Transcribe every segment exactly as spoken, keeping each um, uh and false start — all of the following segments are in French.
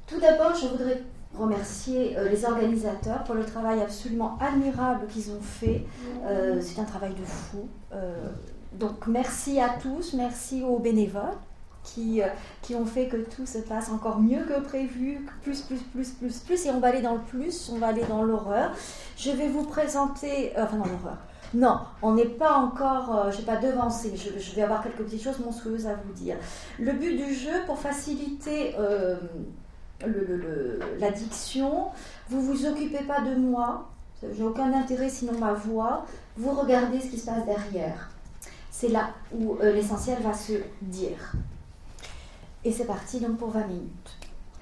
Tout d'abord, je voudrais remercier euh, les organisateurs pour le travail absolument admirable qu'ils ont fait. Euh, c'est un travail de fou. Euh, donc merci à tous, merci aux bénévoles qui, euh, qui ont fait que tout se passe encore mieux que prévu, plus, plus, plus, plus, plus, et on va aller dans le plus, on va aller dans l'horreur. Je vais vous présenter, euh, enfin dans l'horreur. Non, on n'est pas encore, euh, je n'ai pas devancé, je, je vais avoir quelques petites choses monstrueuses à vous dire. Le but du jeu, pour faciliter euh, le, le, le, l'addiction, vous ne vous occupez pas de moi, j'ai aucun intérêt sinon ma voix, vous regardez ce qui se passe derrière. C'est là où euh, l'essentiel va se dire. Et c'est parti donc pour vingt minutes.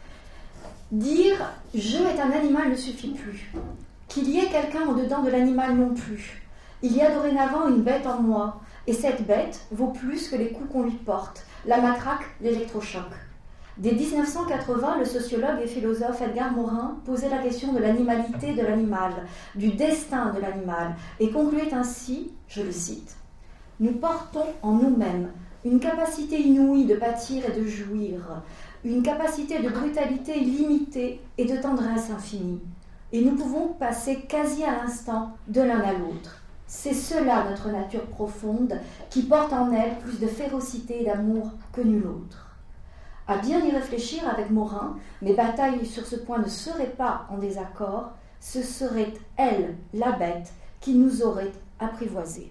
Dire « je est un animal » ne suffit plus. Qu'il y ait quelqu'un au-dedans de l'animal non plus. Il y a dorénavant une bête en moi, et cette bête vaut plus que les coups qu'on lui porte, la matraque, l'électrochoc. Dès dix-neuf cent quatre-vingts, le sociologue et philosophe Edgar Morin posait la question de l'animalité de l'animal, du destin de l'animal, et concluait ainsi, je le cite, « Nous portons en nous-mêmes une capacité inouïe de pâtir et de jouir, une capacité de brutalité illimitée et de tendresse infinie, et nous pouvons passer quasi à l'instant de l'un à l'autre. C'est cela notre nature profonde qui porte en elle plus de férocité et d'amour que nul autre. » À bien y réfléchir avec Morin, mes batailles sur ce point ne seraient pas en désaccord, ce serait elle, la bête, qui nous aurait apprivoisés.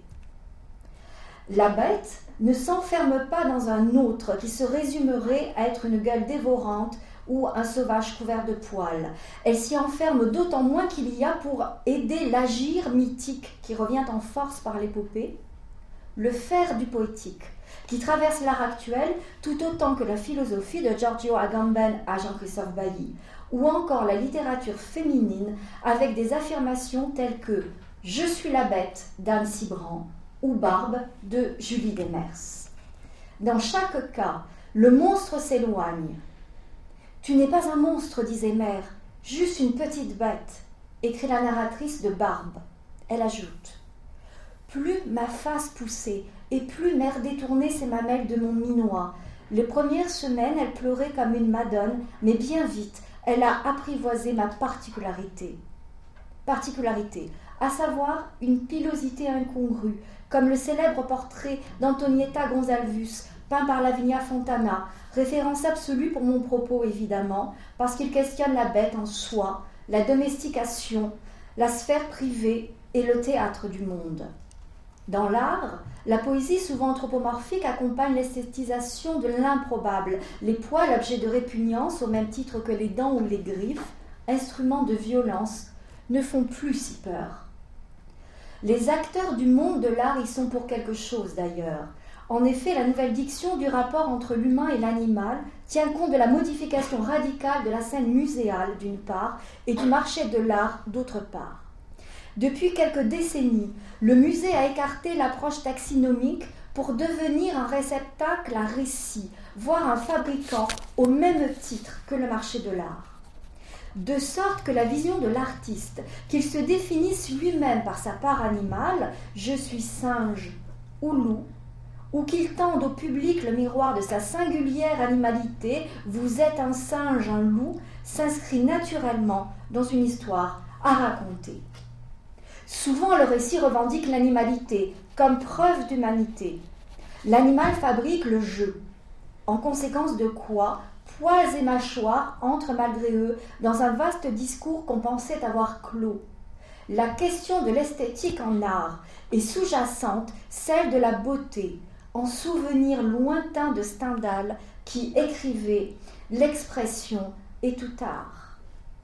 La bête ne s'enferme pas dans un autre qui se résumerait à être une gueule dévorante ou un sauvage couvert de poils. Elle s'y enferme d'autant moins qu'il y a pour aider l'agir mythique qui revient en force par l'épopée, le faire du poétique, qui traverse l'art actuel tout autant que la philosophie de Giorgio Agamben à Jean-Christophe Bailly, ou encore la littérature féminine avec des affirmations telles que « Je suis la bête » d'Anne Cibrand ou « Barbe » de Julie Demers. Dans chaque cas, le monstre s'éloigne. « Tu n'es pas un monstre, disait Mère, juste une petite bête », écrit la narratrice de Barbe. Elle ajoute « Plus ma face poussait, et plus Mère détournait ses mamelles de mon minois. Les premières semaines, elle pleurait comme une madone, mais bien vite, elle a apprivoisé ma particularité. Particularité, à savoir une pilosité incongrue, comme le célèbre portrait d'Antonietta Gonzalvus, peint par Lavinia Fontana, référence absolue pour mon propos évidemment, parce qu'il questionne la bête en soi, la domestication, la sphère privée et le théâtre du monde. Dans l'art, la poésie souvent anthropomorphique accompagne l'esthétisation de l'improbable, les poils objets de répugnance au même titre que les dents ou les griffes, instruments de violence, ne font plus si peur. Les acteurs du monde de l'art y sont pour quelque chose d'ailleurs. En effet, la nouvelle diction du rapport entre l'humain et l'animal tient compte de la modification radicale de la scène muséale d'une part et du marché de l'art d'autre part. Depuis quelques décennies, le musée a écarté l'approche taxinomique pour devenir un réceptacle à récit, voire un fabricant au même titre que le marché de l'art. De sorte que la vision de l'artiste, qu'il se définisse lui-même par sa part animale, je suis singe ou loup, ou qu'il tende au public le miroir de sa singulière animalité, vous êtes un singe, un loup, s'inscrit naturellement dans une histoire à raconter. Souvent, le récit revendique l'animalité comme preuve d'humanité. L'animal fabrique le jeu, en conséquence de quoi poils et mâchoires entrent malgré eux dans un vaste discours qu'on pensait avoir clos. La question de l'esthétique en art est sous-jacente celle de la beauté, en souvenir lointain de Stendhal qui écrivait « L'expression est tout art ».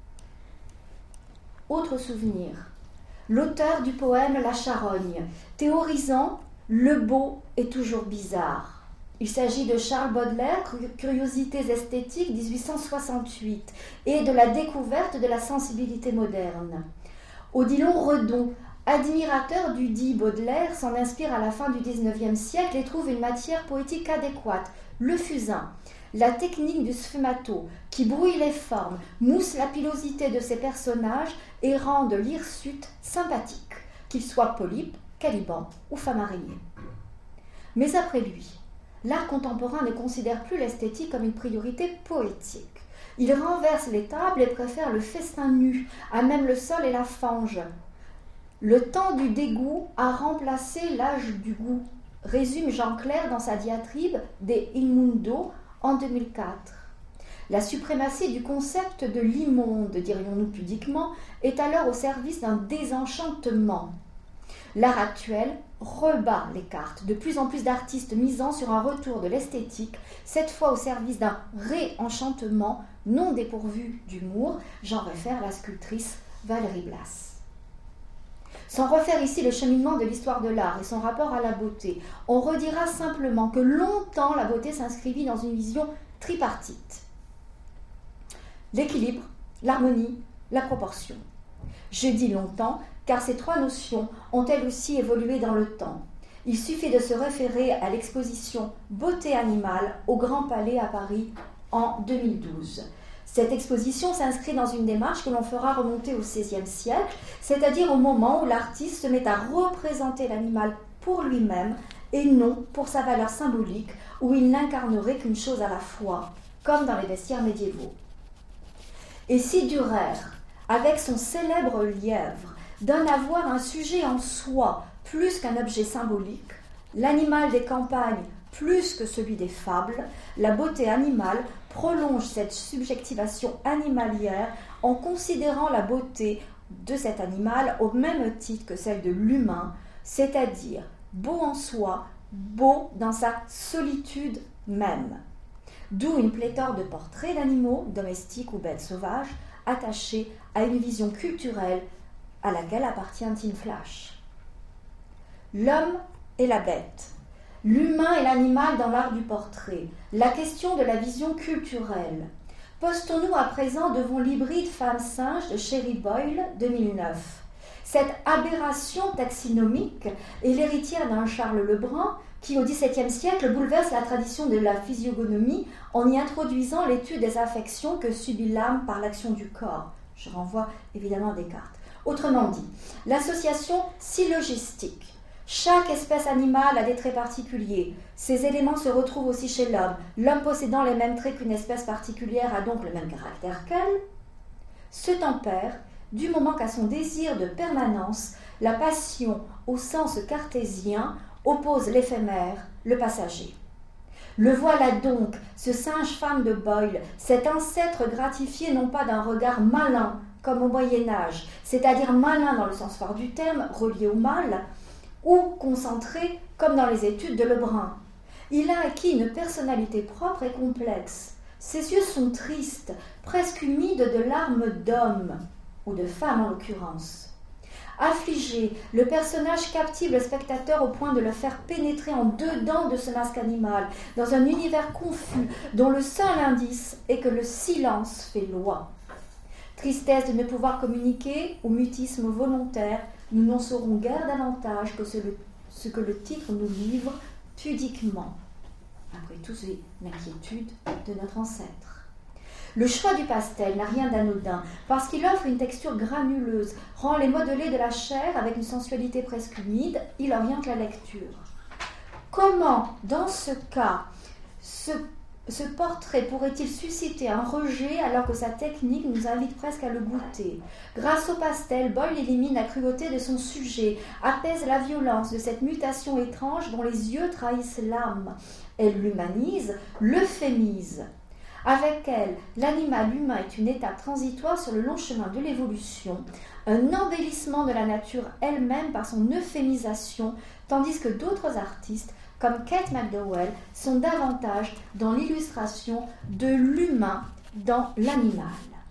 Autre souvenir, l'auteur du poème La Charogne, théorisant « Le beau est toujours bizarre ». Il s'agit de Charles Baudelaire, Curiosités esthétiques dix-huit cent soixante-huit, et de la découverte de la sensibilité moderne. Odilon Redon, admirateur du dit Baudelaire, s'en inspire à la fin du dix-neuvième siècle et trouve une matière poétique adéquate, le fusain, la technique du sfumato, qui brouille les formes, mousse la pilosité de ses personnages et rend l'hirsute sympathique, qu'il soit polype, caliban ou femme araignée. Mais après lui, l'art contemporain ne considère plus l'esthétique comme une priorité poétique. Il renverse les tables et préfère le festin nu, à même le sol et la fange. Le temps du dégoût a remplacé l'âge du goût, résume Jean Clair dans sa diatribe des Il Mundo en deux mille quatre. La suprématie du concept de l'immonde, dirions-nous pudiquement, est alors au service d'un désenchantement. L'art actuel rebat les cartes, de plus en plus d'artistes misant sur un retour de l'esthétique, cette fois au service d'un réenchantement non dépourvu d'humour. J'en réfère à la sculptrice Valérie Blas. Sans refaire ici le cheminement de l'histoire de l'art et son rapport à la beauté, on redira simplement que longtemps la beauté s'inscrivit dans une vision tripartite. L'équilibre, l'harmonie, la proportion. Je dis longtemps car ces trois notions ont elles aussi évolué dans le temps. Il suffit de se référer à l'exposition Beauté animale au Grand Palais à Paris en deux mille douze. Cette exposition s'inscrit dans une démarche que l'on fera remonter au seizième siècle, c'est-à-dire au moment où l'artiste se met à représenter l'animal pour lui-même et non pour sa valeur symbolique, où il n'incarnerait qu'une chose à la fois, comme dans les vestiaires médiévaux. Et si Dürer, avec son célèbre lièvre, donne à voir un sujet en soi plus qu'un objet symbolique, l'animal des campagnes plus que celui des fables, la beauté animale prolonge cette subjectivation animalière en considérant la beauté de cet animal au même titre que celle de l'humain, c'est-à-dire beau en soi, beau dans sa solitude même. D'où une pléthore de portraits d'animaux, domestiques ou bêtes sauvages, attachés à une vision culturelle à laquelle appartient Tin Flash. L'homme et la bête, l'humain et l'animal dans l'art du portrait, la question de la vision culturelle. Postons-nous à présent devant l'hybride femme-singe de Sherry Boyle deux mille neuf. Cette aberration taxinomique est l'héritière d'un Charles Lebrun qui, au dix-septième siècle, bouleverse la tradition de la physiognomie en y introduisant l'étude des affections que subit l'âme par l'action du corps. Je renvoie évidemment à Descartes. Autrement dit, l'association syllogistique. Chaque espèce animale a des traits particuliers. Ces éléments se retrouvent aussi chez l'homme. L'homme possédant les mêmes traits qu'une espèce particulière a donc le même caractère qu'elle. Se tempère du moment qu'à son désir de permanence, la passion au sens cartésien oppose l'éphémère, le passager. Le voilà donc, ce singe-femme de Boyle, cet ancêtre gratifié non pas d'un regard malin, comme au Moyen-Âge, c'est-à-dire malin dans le sens fort du terme, relié au mal, ou concentré comme dans les études de Lebrun. Il a acquis une personnalité propre et complexe. Ses yeux sont tristes, presque humides de larmes d'homme, ou de femme en l'occurrence. Affligé, le personnage captive le spectateur au point de le faire pénétrer en dedans de ce masque animal, dans un univers confus dont le seul indice est que le silence fait loi. Tristesse de ne pouvoir communiquer ou mutisme volontaire, nous n'en saurons guère davantage que ce, le, ce que le titre nous livre pudiquement. Après tout, c'est l'inquiétude de notre ancêtre. Le choix du pastel n'a rien d'anodin, parce qu'il offre une texture granuleuse, rend les modelés de la chair avec une sensualité presque humide, il oriente la lecture. Comment, dans ce cas, ce, ce portrait pourrait-il susciter un rejet alors que sa technique nous invite presque à le goûter ? Grâce au pastel, Boyle élimine la cruauté de son sujet, apaise la violence de cette mutation étrange dont les yeux trahissent l'âme. Elle l'humanise, l'euphémise. Avec elle, l'animal humain est une étape transitoire sur le long chemin de l'évolution, un embellissement de la nature elle-même par son euphémisation, tandis que d'autres artistes, comme Kate McDowell, sont davantage dans l'illustration de l'humain dans l'animal.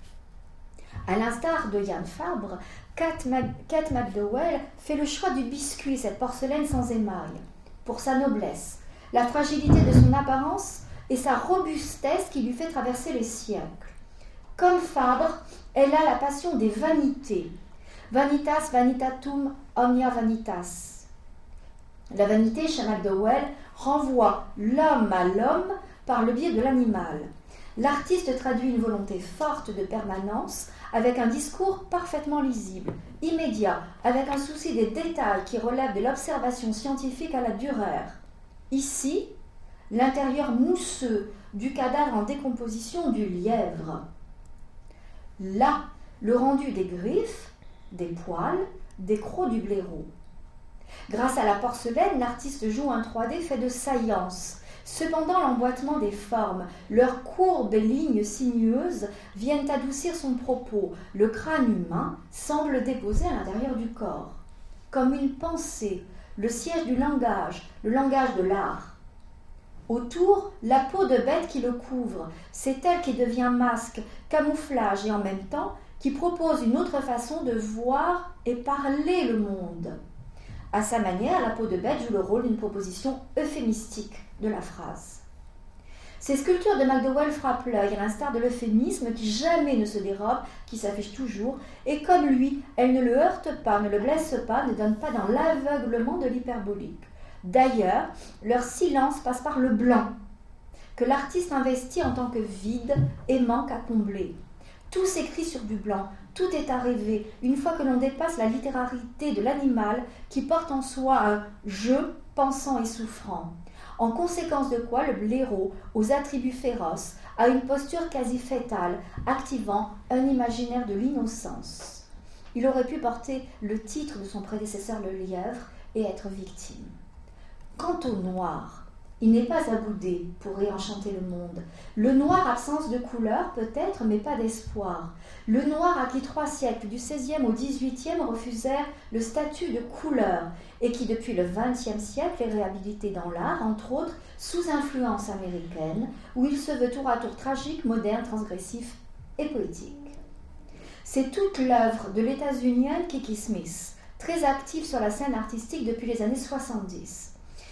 À l'instar de Yann Fabre, Kate, Mac- Kate McDowell fait le choix du biscuit, cette porcelaine sans émail, pour sa noblesse, la fragilité de son apparence et sa robustesse qui lui fait traverser les siècles. Comme Fabre, elle a la passion des vanités. Vanitas vanitatum omnia vanitas. La vanité, chez McDowell, renvoie l'homme à l'homme par le biais de l'animal. L'artiste traduit une volonté forte de permanence avec un discours parfaitement lisible, immédiat, avec un souci des détails qui relève de l'observation scientifique à la Dürer. Ici, l'intérieur mousseux du cadavre en décomposition du lièvre. Là, le rendu des griffes, des poils, des crocs du blaireau. Grâce à la porcelaine, l'artiste joue un trois D fait de saillance. Cependant, l'emboîtement des formes, leurs courbes et lignes sinueuses viennent adoucir son propos. Le crâne humain semble déposé à l'intérieur du corps, comme une pensée, le siège du langage, le langage de l'art. Autour, la peau de bête qui le couvre, c'est elle qui devient masque, camouflage et en même temps qui propose une autre façon de voir et parler le monde. À sa manière, la peau de bête joue le rôle d'une proposition euphémistique de la phrase. Ces sculptures de McDowell frappent l'œil, à l'instar de l'euphémisme qui jamais ne se dérobe, qui s'affiche toujours, et comme lui, elles ne le heurtent pas, ne le blessent pas, ne donnent pas dans l'aveuglement de l'hyperbolique. D'ailleurs, leur silence passe par le blanc, que l'artiste investit en tant que vide et manque à combler. Tout s'écrit sur du blanc, tout est à rêver, une fois que l'on dépasse la littérarité de l'animal qui porte en soi un « je » pensant et souffrant. En conséquence de quoi, le blaireau, aux attributs féroces, a une posture quasi fétale, activant un imaginaire de l'innocence. Il aurait pu porter le titre de son prédécesseur le lièvre et être victime. Quant au noir, il n'est pas à bouder pour réenchanter le monde. Le noir, absence de couleur peut-être, mais pas d'espoir. Le noir à qui trois siècles, du seizième au dix-huitième, refusèrent le statut de couleur et qui, depuis le vingtième siècle, est réhabilité dans l'art, entre autres, sous influence américaine, où il se veut tour à tour tragique, moderne, transgressif et poétique. C'est toute l'œuvre de l'états-unienne Kiki Smith, très active sur la scène artistique depuis les années soixante-dix.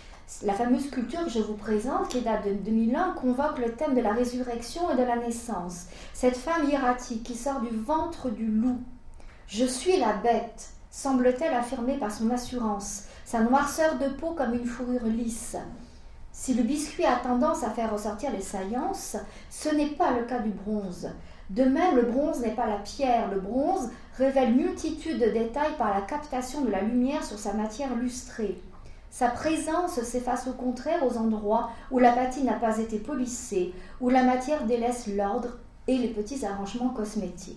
La fameuse sculpture que je vous présente, qui date de deux mille un, convoque le thème de la résurrection et de la naissance. Cette femme hiératique qui sort du ventre du loup. « Je suis la bête », semble-t-elle affirmer par son assurance, sa noirceur de peau comme une fourrure lisse. Si le biscuit a tendance à faire ressortir les saillances, ce n'est pas le cas du bronze. De même, le bronze n'est pas la pierre. Le bronze révèle multitude de détails par la captation de la lumière sur sa matière lustrée. Sa présence s'efface au contraire aux endroits où la patine n'a pas été polissée, où la matière délaisse l'ordre et les petits arrangements cosmétiques.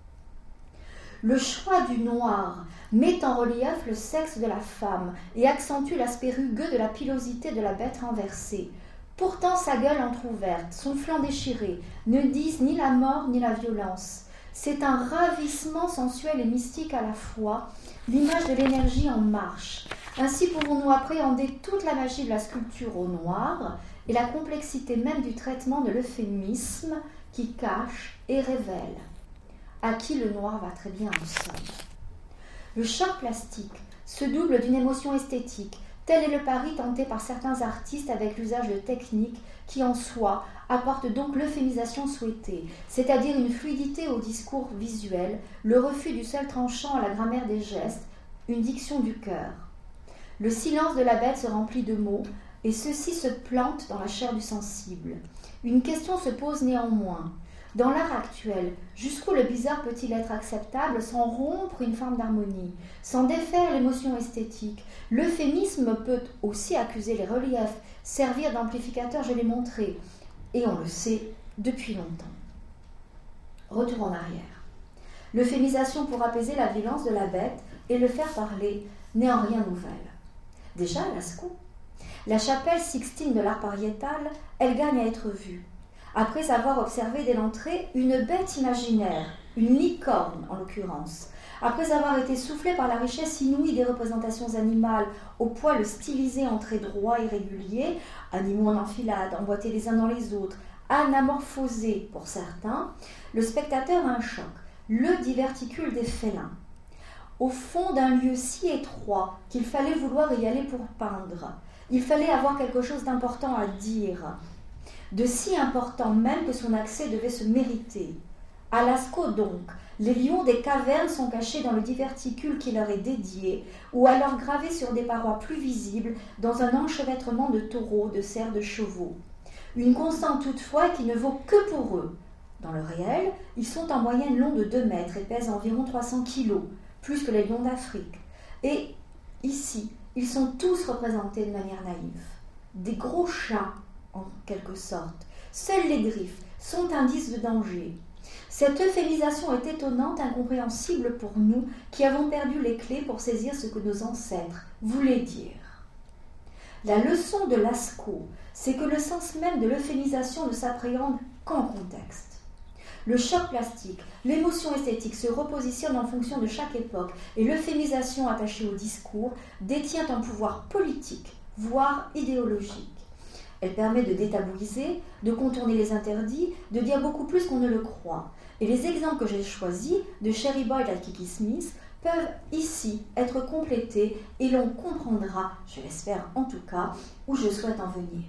Le choix du noir met en relief le sexe de la femme et accentue l'aspect rugueux de la pilosité de la bête renversée. Pourtant, sa gueule entr'ouverte, son flanc déchiré, ne disent ni la mort ni la violence. C'est un ravissement sensuel et mystique à la fois, l'image de l'énergie en marche. Ainsi pouvons-nous appréhender toute la magie de la sculpture au noir et la complexité même du traitement de l'euphémisme qui cache et révèle. À qui le noir va très bien en somme. Le choc plastique se double d'une émotion esthétique. Tel est le pari tenté par certains artistes avec l'usage de techniques qui, en soi, apportent donc l'euphémisation souhaitée, c'est-à-dire une fluidité au discours visuel, le refus du seul tranchant à la grammaire des gestes, une diction du cœur. Le silence de la bête se remplit de mots, et ceux-ci se plantent dans la chair du sensible. Une question se pose néanmoins. Dans l'art actuel, jusqu'où le bizarre peut-il être acceptable sans rompre une forme d'harmonie, sans défaire l'émotion esthétique? L'euphémisme peut aussi accuser les reliefs, servir d'amplificateur, je l'ai montré, et on le sait depuis longtemps. Retour en arrière. L'euphémisation pour apaiser la violence de la bête et le faire parler n'est en rien nouvelle. Déjà à Lascaux. La chapelle Sixtine de l'art pariétal, elle gagne à être vue. Après avoir observé dès l'entrée une bête imaginaire, une licorne en l'occurrence, après avoir été soufflée par la richesse inouïe des représentations animales au poil stylisé en traits droits et réguliers, animaux en enfilade, emboîtés les uns dans les autres, anamorphosés pour certains, le spectateur a un choc, le diverticule des félins. Au fond d'un lieu si étroit qu'il fallait vouloir y aller pour peindre, il fallait avoir quelque chose d'important à dire, de si important même que son accès devait se mériter. À Lascaux donc, les lions des cavernes sont cachés dans le diverticule qui leur est dédié, ou alors gravés sur des parois plus visibles dans un enchevêtrement de taureaux, de cerfs, de chevaux. Une constante toutefois qui ne vaut que pour eux. Dans le réel, ils sont en moyenne longs de deux mètres et pèsent environ trois cents kilos, plus que les lions d'Afrique. Et ici, ils sont tous représentés de manière naïve. Des gros chats, en quelque sorte, Seules les griffes sont indices de danger. Cette euphémisation est étonnante, incompréhensible pour nous qui avons perdu les clés pour saisir ce que nos ancêtres voulaient dire. La leçon de Lascaux, c'est que le sens même de l'euphémisation ne s'appréhende qu'en contexte. Le choc plastique, l'émotion esthétique se repositionnent en fonction de chaque époque et l'euphémisation attachée au discours détient un pouvoir politique, voire idéologique. Elle permet de détabouiser, de contourner les interdits, de dire beaucoup plus qu'on ne le croit. Et les exemples que j'ai choisis, de Cherry Boyd à Kiki Smith, peuvent ici être complétés et l'on comprendra, je l'espère en tout cas, où je souhaite en venir.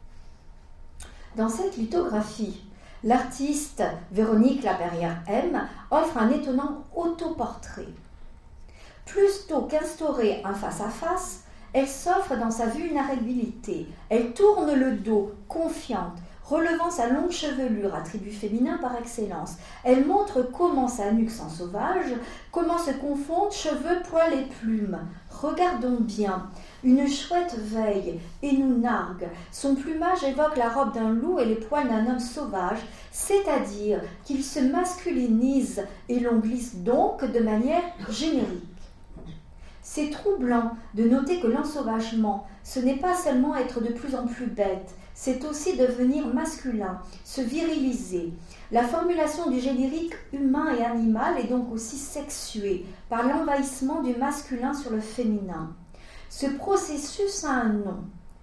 Dans cette lithographie, l'artiste Véronique Laperrière-M offre un étonnant autoportrait. Plutôt qu'instaurer un face-à-face, elle s'offre dans sa vulnérabilité. Elle tourne le dos, confiante, relevant sa longue chevelure, attribut féminin par excellence. Elle montre comment sa nuque sent sauvage, comment se confondent cheveux, poils et plumes. Regardons bien. Une chouette veille et nous nargue. Son plumage évoque la robe d'un loup et les poils d'un homme sauvage, c'est-à-dire qu'il se masculinise et l'on glisse donc de manière générique. C'est troublant de noter que l'ensauvagement, ce n'est pas seulement être de plus en plus bête, c'est aussi devenir masculin, se viriliser. La formulation du générique humain et animal est donc aussi sexuée par l'envahissement du masculin sur le féminin. Ce processus a un nom,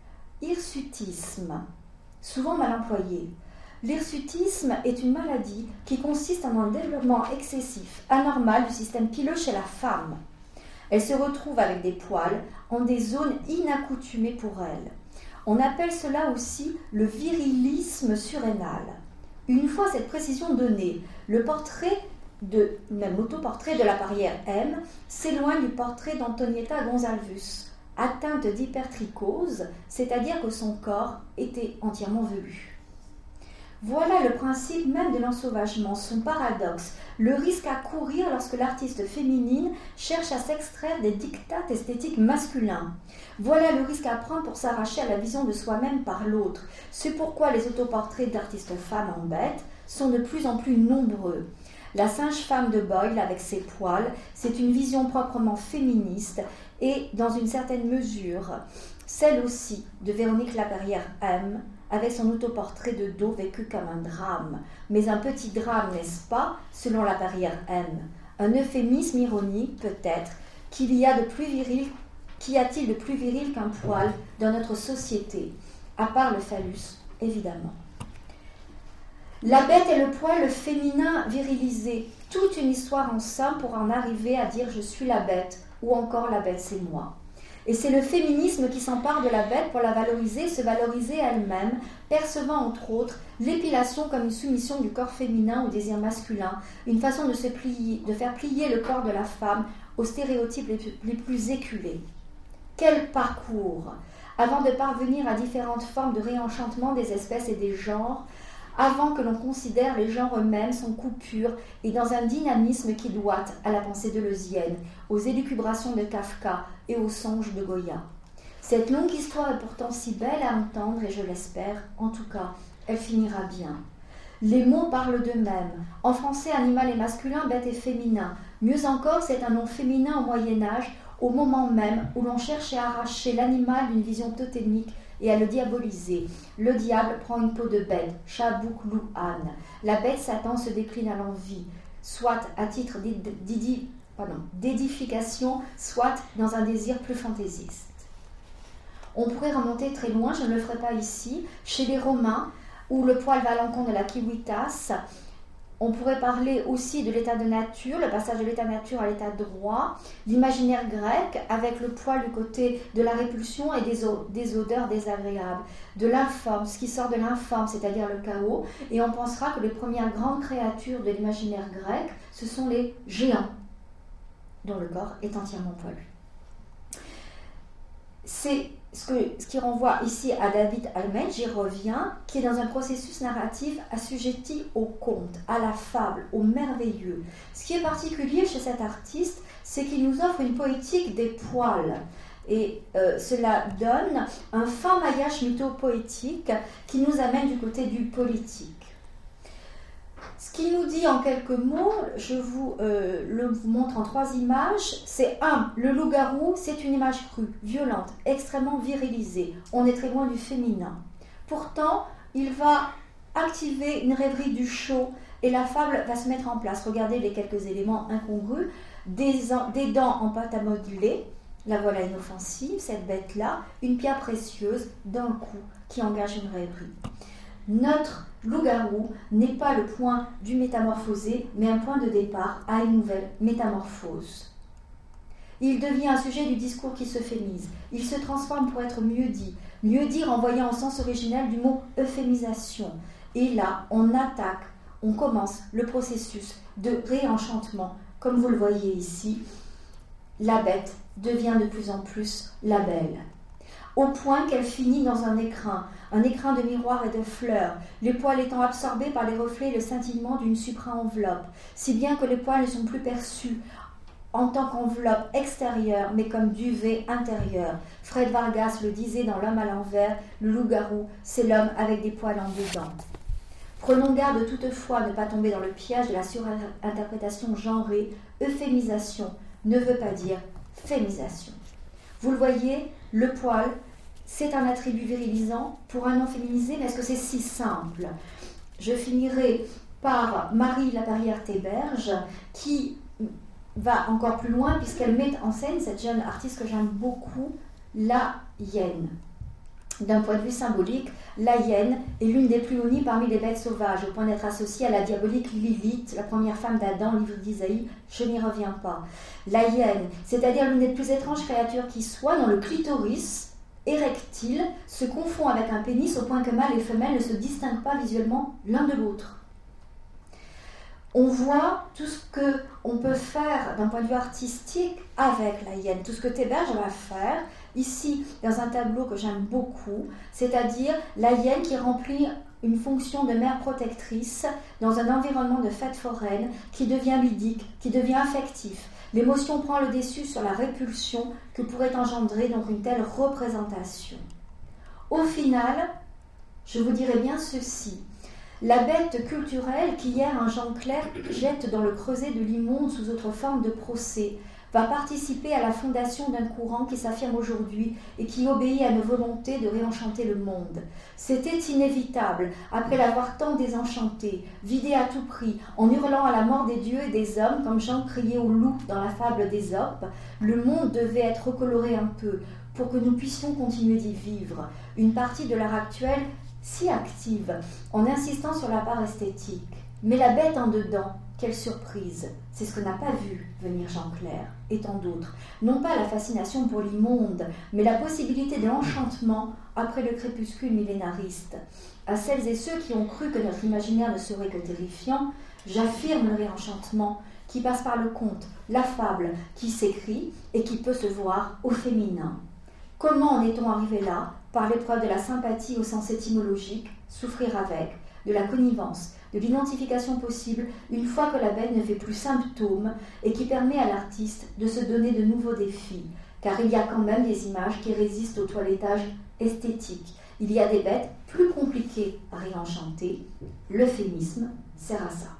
hirsutisme, souvent mal employé. L'hirsutisme est une maladie qui consiste en un développement excessif, anormal du système pileux chez la femme. Elle se retrouve avec des poils en des zones inaccoutumées pour elle. On appelle cela aussi le virilisme surrénal. Une fois cette précision donnée, le portrait de, même autoportrait de Laperrière M s'éloigne du portrait d'Antonietta Gonzalvus, atteinte d'hypertrichose, c'est-à-dire que son corps était entièrement velu. Voilà le principe même de l'ensauvagement, son paradoxe, le risque à courir lorsque l'artiste féminine cherche à s'extraire des dictats esthétiques masculins. Voilà le risque à prendre pour s'arracher à la vision de soi-même par l'autre. C'est pourquoi les autoportraits d'artistes femmes en bête sont de plus en plus nombreux. La singe-femme de Boyle avec ses poils, c'est une vision proprement féministe et, dans une certaine mesure, celle aussi de Véronique Laperrière-M, avec son autoportrait de dos vécu comme un drame. Mais un petit drame, n'est-ce pas, selon Laperrière-M? Un euphémisme ironique, peut-être, qu'il y a de plus viril, qu'y a-t-il de plus viril qu'un poil dans notre société, à part le phallus, évidemment. La bête et le poil, le féminin virilisé, toute une histoire en somme pour en arriver à dire « je suis la bête » ou encore « la bête c'est moi ». Et c'est le féminisme qui s'empare de la bête pour la valoriser, se valoriser elle-même, percevant entre autres l'épilation comme une soumission du corps féminin au désir masculin, une façon de, se plier, de faire plier le corps de la femme aux stéréotypes les plus, les plus éculés. Quel parcours! Avant de parvenir à différentes formes de réenchantement des espèces et des genres, avant que l'on considère les genres eux-mêmes sans coupure et dans un dynamisme qui doit à la pensée deleuzienne, aux élucubrations de Kafka et aux songes de Goya. Cette longue histoire est pourtant si belle à entendre et je l'espère, en tout cas, elle finira bien. Les mots parlent d'eux-mêmes. En français, animal et masculin, bête et féminin. Mieux encore, c'est un nom féminin au Moyen-Âge, au moment même où l'on cherche à arracher l'animal d'une vision totémique et à le diaboliser. Le diable prend une peau de bête, chat, bouc, loup, âne. La bête Satan se décline à l'envie, soit à titre d'édification, soit dans un désir plus fantaisiste. On pourrait remonter très loin, je ne le ferai pas ici, chez les Romains, où le poil va à l'encontre de la kiwitas. On pourrait parler aussi de l'état de nature, le passage de l'état de nature à l'état de droit, l'imaginaire grec avec le poil du côté de la répulsion et des, des odeurs désagréables, de l'informe, ce qui sort de l'informe, c'est-à-dire le chaos, et on pensera que les premières grandes créatures de l'imaginaire grec, ce sont les géants, dont le corps est entièrement poilu. C'est ce, que, ce qui renvoie ici à David Almend, j'y reviens, qui est dans un processus narratif assujetti au conte, à la fable, au merveilleux. Ce qui est particulier chez cet artiste, c'est qu'il nous offre une poétique des poils. Et euh, cela donne un fin maillage mytho-poétique qui nous amène du côté du politique. Ce qu'il nous dit en quelques mots, je vous euh, le montre en trois images, c'est un, le loup-garou, c'est une image crue, violente, extrêmement virilisée. On est très loin du féminin. Pourtant, il va activer une rêverie du chaud et la fable va se mettre en place. Regardez les quelques éléments incongrus, des, des dents en pâte à modeler, la voilà inoffensive, cette bête-là, une pierre précieuse dans le cou qui engage une rêverie. Notre loup-garou n'est pas le point du métamorphosé, mais un point de départ à une nouvelle métamorphose. Il devient un sujet du discours qui se fémise. Il se transforme pour être mieux dit. Mieux dit renvoyant au sens originel du mot euphémisation. Et là, on attaque, on commence le processus de réenchantement. Comme vous le voyez ici, la bête devient de plus en plus la belle. Au point qu'elle finit dans un écrin, un écrin de miroirs et de fleurs, les poils étant absorbés par les reflets et le scintillement d'une supra-enveloppe, si bien que les poils ne sont plus perçus en tant qu'enveloppe extérieure, mais comme duvet intérieur. Fred Vargas le disait dans L'homme à l'envers, le loup-garou, c'est l'homme avec des poils en dedans. Prenons garde toutefois de ne pas tomber dans le piège de la surinterprétation genrée. Euphémisation ne veut pas dire fémisation. Vous le voyez, le poil, c'est un attribut virilisant pour un nom féminisé, mais est-ce que c'est si simple? Je finirai par Marie Laperrière-Théberge, qui va encore plus loin, puisqu'elle met en scène, cette jeune artiste que j'aime beaucoup, la hyène. D'un point de vue symbolique, la hyène est l'une des plus honnies parmi les bêtes sauvages, au point d'être associée à la diabolique Lilith, la première femme d'Adam, livre d'Isaïe, je n'y reviens pas. La hyène, c'est-à-dire l'une des plus étranges créatures qui soit, dont le clitoris érectile se confond avec un pénis au point que mâle et femelle ne se distinguent pas visuellement l'un de l'autre. On voit tout ce qu'on peut faire d'un point de vue artistique avec la hyène, tout ce que Théberge va faire ici dans un tableau que j'aime beaucoup, c'est-à-dire la hyène qui remplit une fonction de mère protectrice dans un environnement de fête foraine qui devient ludique, qui devient affectif. L'émotion prend le dessus sur la répulsion que pourrait engendrer donc une telle représentation. Au final, je vous dirais bien ceci. La bête culturelle qu'hier un Jean Clair jette dans le creuset de l'immonde sous autre forme de procès va participer à la fondation d'un courant qui s'affirme aujourd'hui et qui obéit à une volonté de réenchanter le monde. C'était inévitable, après l'avoir tant désenchanté, vidé à tout prix, en hurlant à la mort des dieux et des hommes, comme Jean criait au loup dans la fable d'Ésope, le monde devait être recoloré un peu pour que nous puissions continuer d'y vivre. Une partie de l'art actuel si active, en insistant sur la part esthétique. Mais la bête en dedans, quelle surprise! C'est ce que n'a pas vu venir Jean Clair, et tant d'autres. Non pas la fascination pour l'immonde, mais la possibilité de l'enchantement après le crépuscule millénariste. À celles et ceux qui ont cru que notre imaginaire ne serait que terrifiant, j'affirme le réenchantement qui passe par le conte, la fable, qui s'écrit et qui peut se voir au féminin. Comment en est-on arrivé là? Par l'épreuve de la sympathie au sens étymologique, souffrir avec, de la connivence, de l'identification possible une fois que la bête ne fait plus symptôme et qui permet à l'artiste de se donner de nouveaux défis, car il y a quand même des images qui résistent au toilettage esthétique. Il y a des bêtes plus compliquées à réenchanter, l'euphémisme sert à ça.